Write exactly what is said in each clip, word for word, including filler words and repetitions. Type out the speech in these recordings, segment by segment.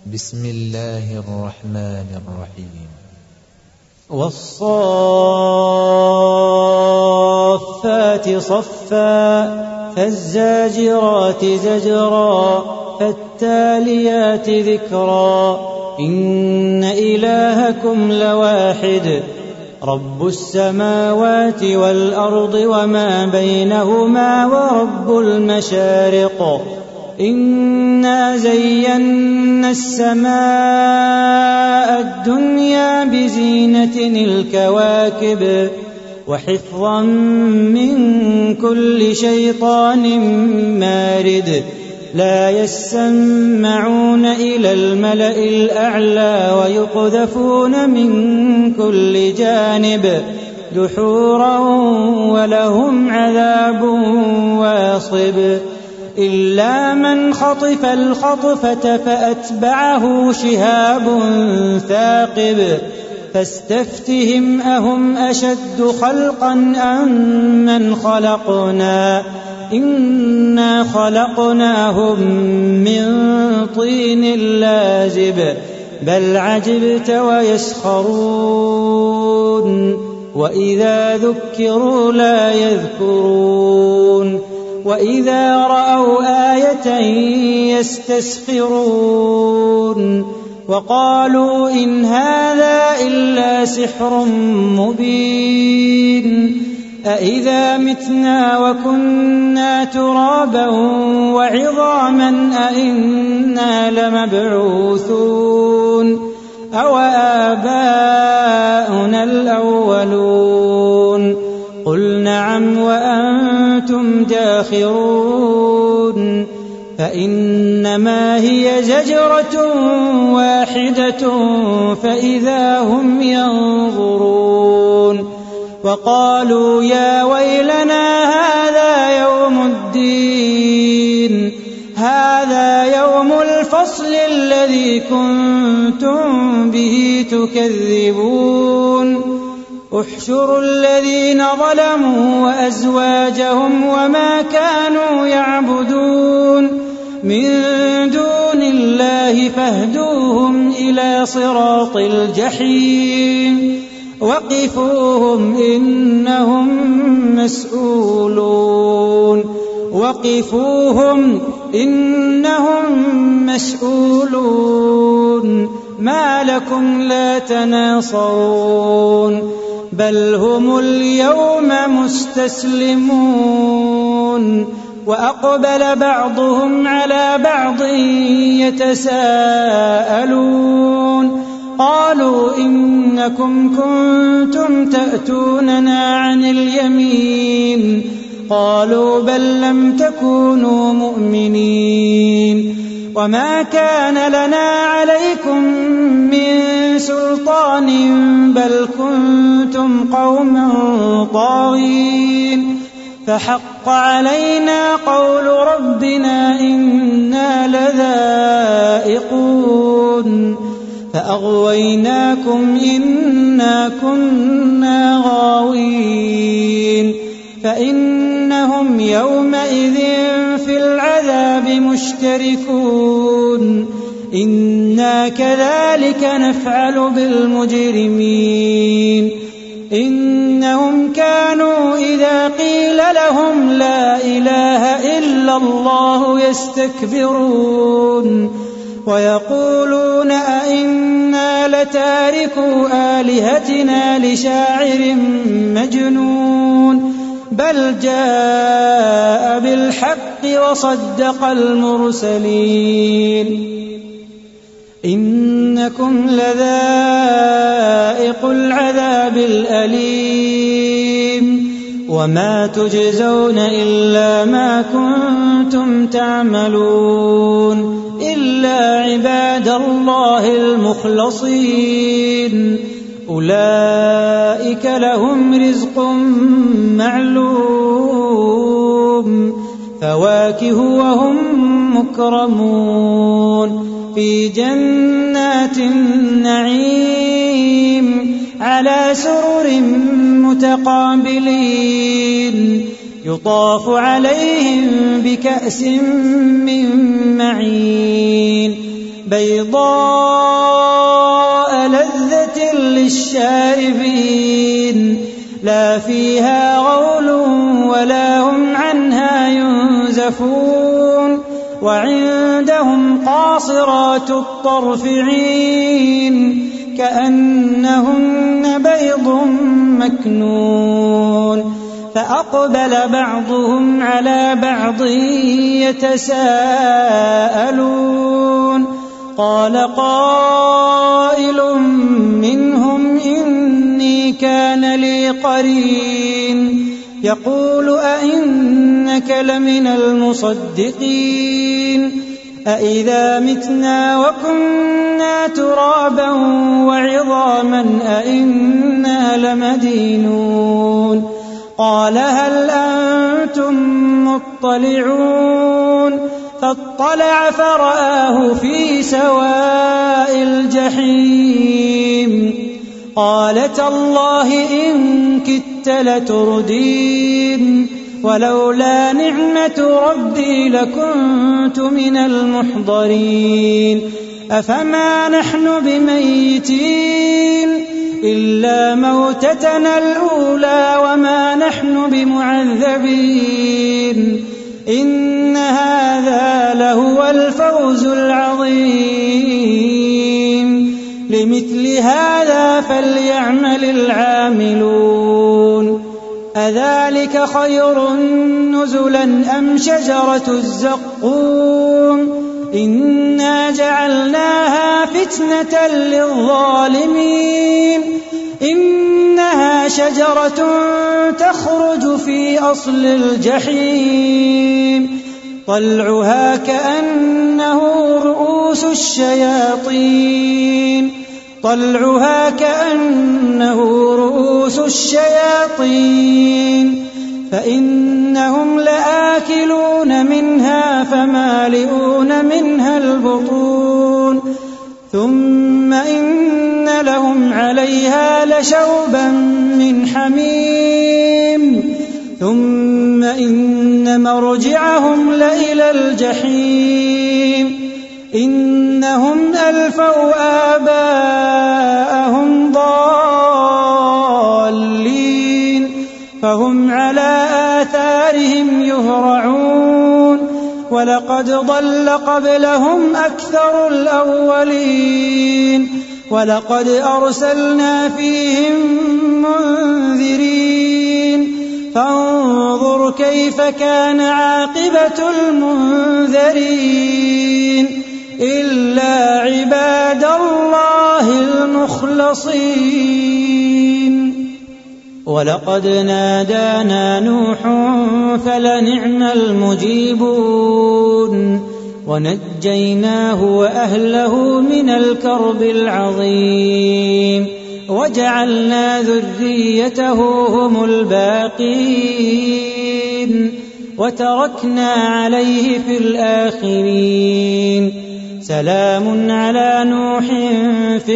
بسم الله الرحمن الرحيم. والصافات صفا فالزاجرات زجرا فالتاليات ذكرا إن إلهكم لواحد رب السماوات والأرض وما بينهما ورب المشارق إنا زينا السماء الدنيا بزينة الكواكب وحفظا من كل شيطان مارد لا يسمعون إلى الملأ الأعلى ويقذفون من كل جانب دحورا ولهم عذاب واصب إلا من خطف الخطفة فأتبعه شهاب ثاقب فاستفتهم أهم أشد خلقا أم من خلقنا إنا خلقناهم من طين لازب بل عجبت ويسخرون وإذا ذكروا لا يذكرون وإذا رأوا آية يستسخرون وقالوا إن هذا إلا سحر مبين أإذا متنا وكنا ترابا وعظاما أإنا لمبعوثون أو آباؤنا الأولون قل نعم وأنتم داخرون فإنما هي زجرة واحدة فإذا هم ينظرون وقالوا يا ويلنا هذا يوم الدين هذا يوم الفصل الذي كنتم به تكذبون احشروا الذين ظلموا وأزواجهم وما كانوا يعبدون من دون الله فاهدوهم إلى صراط الجحيم وقفوهم إنهم مسؤولون وقفوهم إنهم مسؤولون ما لكم لا تناصرون بل هم اليوم مستسلمون وأقبل بعضهم على بعض يتساءلون قالوا إنكم كنتم تأتوننا عن اليمين قالوا بل لم تكونوا مؤمنين وما كان لنا عليكم من سلطان بل كنتم قوما طاغين فحق علينا قول ربنا إنا لذائقون فأغويناكم إنا كنا غاوين فإنهم يومئذ في العذاب مشتركون إنا كذلك نفعل بالمجرمين إنهم كانوا إذا قيل لهم لا إله إلا الله يستكبرون ويقولون أئنا لتاركو آلهتنا لشاعر مجنون بل جاء بالحق وصدق المرسلين إنكم لذائق العذاب الأليم وما تجزون إلا ما كنتم تعملون إلا عباد الله المخلصين أولئك لهم رزق معلوم فواكه وهم مكرمون في جنات النعيم على سرر متقابلين يطاف عليهم بكأس من معين بيضاء لذة للشاربين لا فيها غول ولا هم عنها ينزفون وعندهم قاصرات الطرف عين كأنهن بيض مكنون فأقبل بعضهم على بعض يتساءلون قال قائل منهم إني كان لي قرين يقول أئنك لمن المصدقين أئذا متنا وكنا ترابا وعظاما أئنا لمدينون قال هل أنتم مطلعون فاطلع فرآه في سواء الجحيم قال تالله إن كدت لتردين ولولا نعمة ربي لكنت من المحضرين أفما نحن بميتين إلا موتتنا الأولى وما نحن بمعذبين إن هذا لهو الفوز العظيم لمثل هذا فليعمل العاملون أذلك خير نزلا أم شجرة الزقوم إنا جعلناها فتنة للظالمين إنها شجرة تخرج في أصل الجحيم طلعها كأنه رؤوس الشياطين طلعها كأنه رؤوس الشياطين فإنهم لآكلون منها فمالئون منها البطون ثم إن لهم عليها لشوبا من حميم ثم إن مرجعهم لإلى الجحيم إنهم ألفوا آباءهم ضالين فهم على آثارهم يهرعون ولقد ضل قبلهم أكثر الأولين ولقد أرسلنا فيهم منذرين فانظر كيف كان عاقبة المنذرين إلا عباد الله المخلصين ولقد نادانا نوح فلنعم المجيبون ونجيناه وأهله من الكرب العظيم وجعلنا ذريته هم الباقين وتركنا عليه في الآخرين سلام على نوح في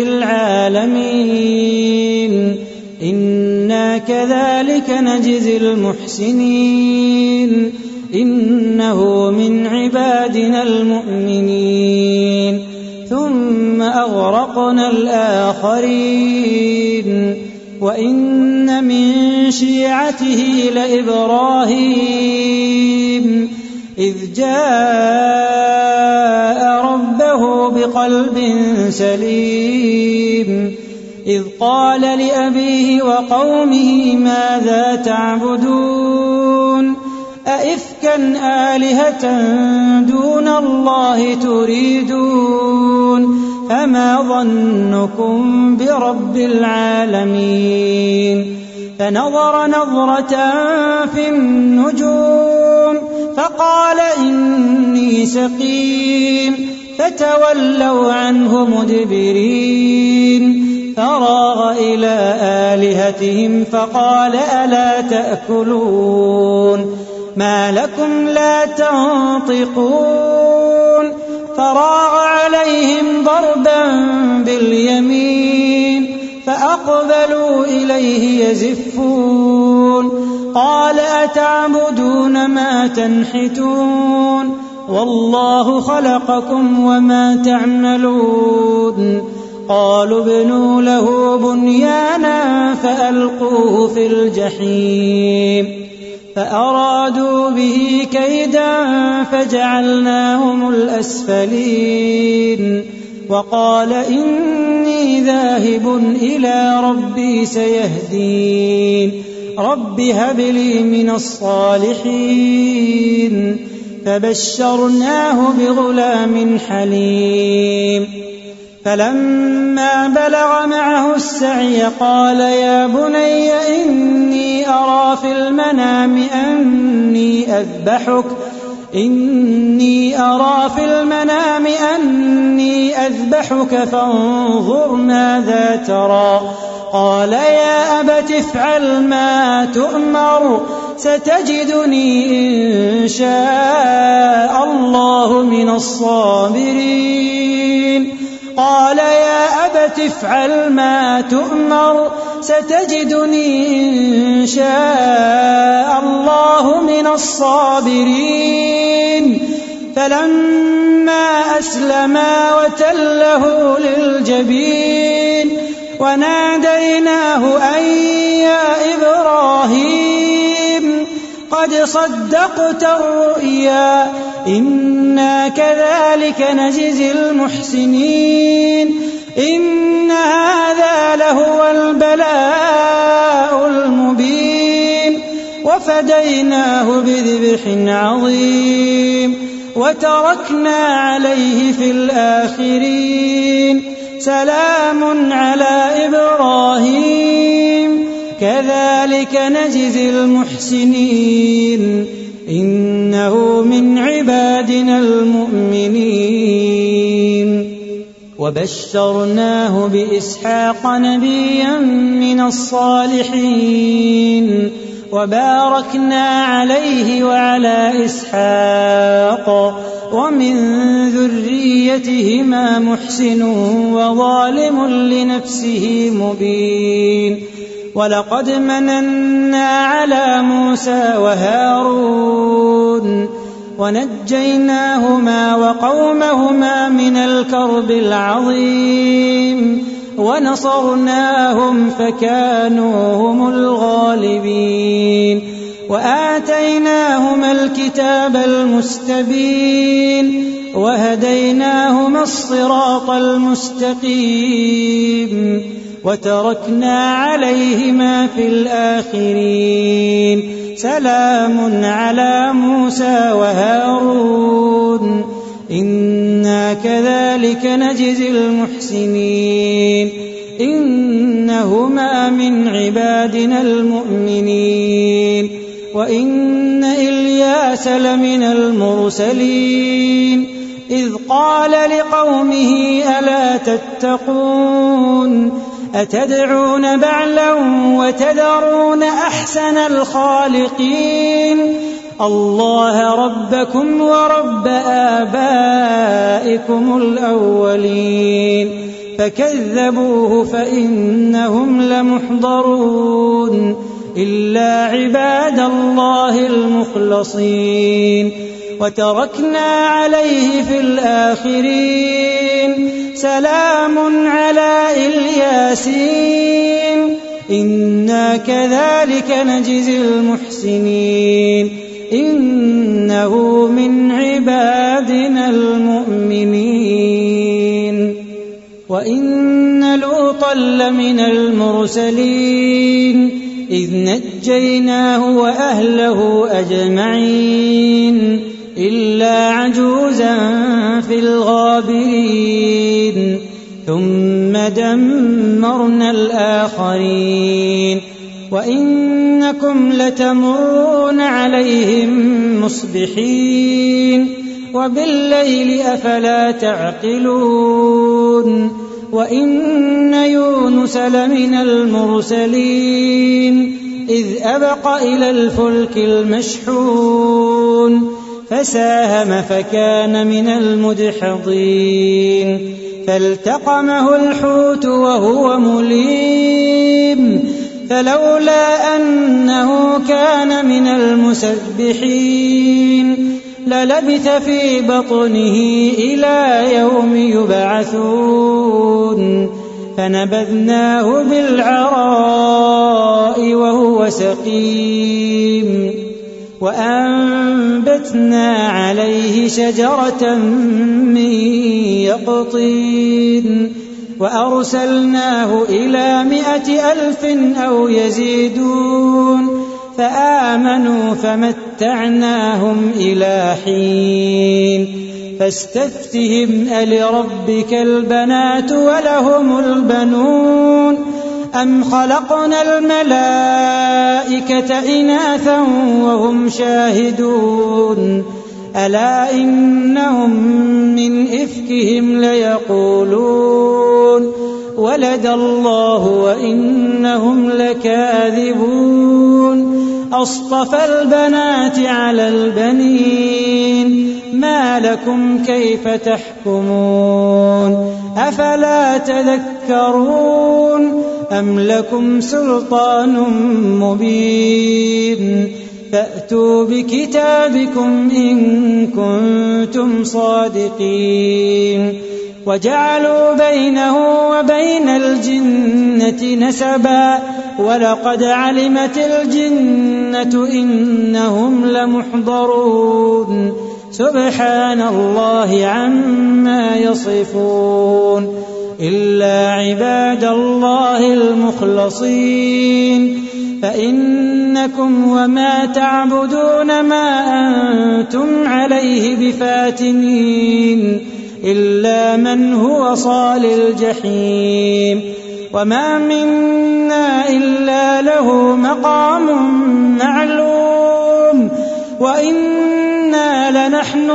العالمين إنا كذلك نجزي المحسنين إنه من عبادنا المؤمنين ثم أغرقنا الآخرين وإن من شيعته لإبراهيم إذ جاء ربه بقلب سليم إذ قال لأبيه وقومه ماذا تعبدون أئفكا آلهة دون الله تريدون فما ظنكم برب العالمين فنظر نظرة في النجوم فقال إني سقيم فتولوا عنه مدبرين فراغ إلى آلهتهم فقال ألا تأكلون ما لكم لا تنطقون فراغ عليهم ضربا باليمين فأقبلوا إليه يزفون قال أتعبدون ما تنحتون والله خلقكم وما تعملون قالوا ابنوا له بنيانا فألقوه في الجحيم فأرادوا به كيدا فجعلناهم الأسفلين وقال إني ذاهب إلى ربي سيهدين رب هب لي من الصالحين فبشرناه بغلام حليم فلما بلغ معه السعي قال يا بني إني أرى في المنام أني أذبحك إني أرى في المنام أني أذبحك فانظر ماذا ترى قال يا أبت افعل ما تؤمر ستجدني إن شاء الله من الصابرين قال يا أبت افعل ما تؤمر ستجدني إن شاء الله من الصابرين فلما أسلما وتله للجبين وناديناه أن يا إبراهيم قد صدقت الرؤيا إنا كذلك نجزي المحسنين إن هذا لهو البلاء المبين وفديناه بذبح عظيم وتركنا عليه في الآخرين سلام على إبراهيم كذلك نجزي المحسنين إنه من عبادنا المؤمنين وبشرناه بإسحاق نبيا من الصالحين وباركنا عليه وعلى إسحاق ومن ذريتهما محسن وظالم لنفسه مبين ولقد مننا على موسى وهارون ونجيناهما وقومهما من الكرب العظيم ونصرناهم فكانوا هم الغالبين وآتيناهما الكتاب المستبين وهديناهما الصراط المستقيم وتركنا عليهما في الآخرين سلام على موسى وهارون إنا كذلك نجزي المحسنين إنهما من عبادنا المؤمنين وإن إلياس لمن المرسلين إذ قال لقومه ألا تتقون أتدعون بعلا وتذرون أحسن الخالقين الله ربكم ورب آبائكم الأولين فكذبوه فإنهم لمحضرون إلا عباد الله المخلصين وتركنا عليه في الآخرين سلام على الياسين إنا كذلك نجزي المحسنين إنه من عبادنا المؤمنين وإن لوطا لمن المرسلين إذ نجيناه وأهله أجمعين إلا عجوزا في الغابرين ثم دمرنا الآخرين وإنكم لتمرون عليهم مصبحين وبالليل أفلا تعقلون وإن يونس لمن المرسلين إذ أبق إلى الفلك المشحون فساهم فكان من المدحضين فالتقمه الحوت وهو مليم فلولا أنه كان من المسبحين للبث في بطنه إلى يوم يبعثون فنبذناه بالعراء وهو سقيم وأنبتنا عليه شجرة من يقطين وأرسلناه إلى مائة ألف أو يزيدون فآمنوا فمتعناهم إلى حين فاستفتهم ألربك البنات ولهم البنون أم خلقنا الملائكة إناثا وهم شاهدون ألا إنهم من إفكهم ليقولون ولد الله وإنهم لكاذبون أصطفى البنات على البنين ما لكم كيف تحكمون أفلا تذكرون أم لكم سلطان مبين فأتوا بكتابكم إن كنتم صادقين وجعلوا بينه وبين الجنة نسبا ولقد علمت الجنة إنهم لمحضرون سبحان الله عما يصفون إلا عباد الله المخلصين فإنكم وما تعبدون ما أنتم عليه بفاتنين إلا من هو صال الجحيم وما منا إلا له مقام معلوم وإنا لنحن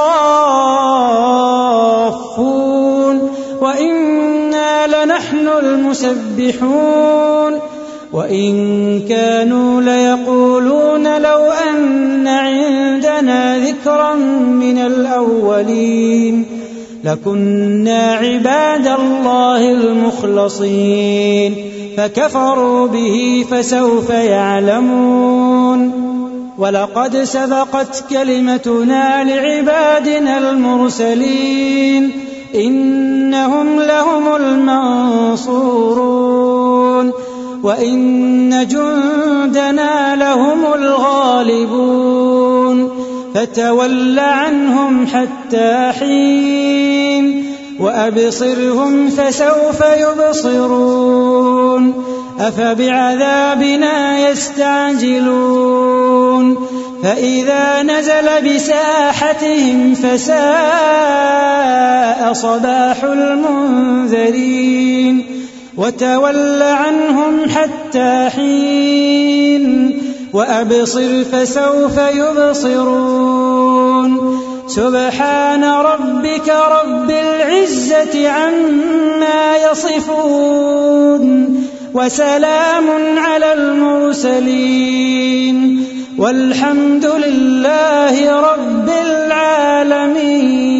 الصافون وإنا لنحن المسبحون وإن كانوا ليقولون لو أن عندنا ذكرا من الأولين لكنا عباد الله المخلصين فكفروا به فسوف يعلمون ولقد سبقت كلمتنا لعبادنا المرسلين إنهم لهم المنصورون وإن جندنا لهم الغالبون فتول عنهم حتى حين وأبصرهم فسوف يبصرون أفبعذابنا يستعجلون فإذا نزل بساحتهم فساء صباح المنذرين وتول عنهم حتى حين وأبصر فسوف يبصرون سبحان ربك رب العزة عما يصفون وسلام على المرسلين والحمد لله رب العالمين.